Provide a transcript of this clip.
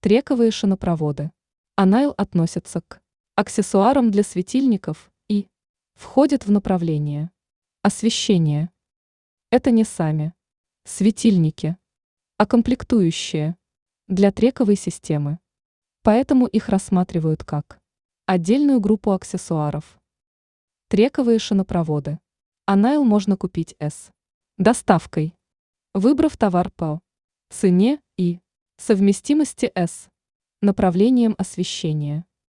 Трековые шинопроводы. Анайл относится к аксессуарам для светильников и входит в направление освещения. Это не сами светильники, а комплектующие для трековой системы. Поэтому их рассматривают как отдельную группу аксессуаров. Трековые шинопроводы. Анайл можно купить с доставкой, выбрав товар по цене и совместимости с направлением освещения.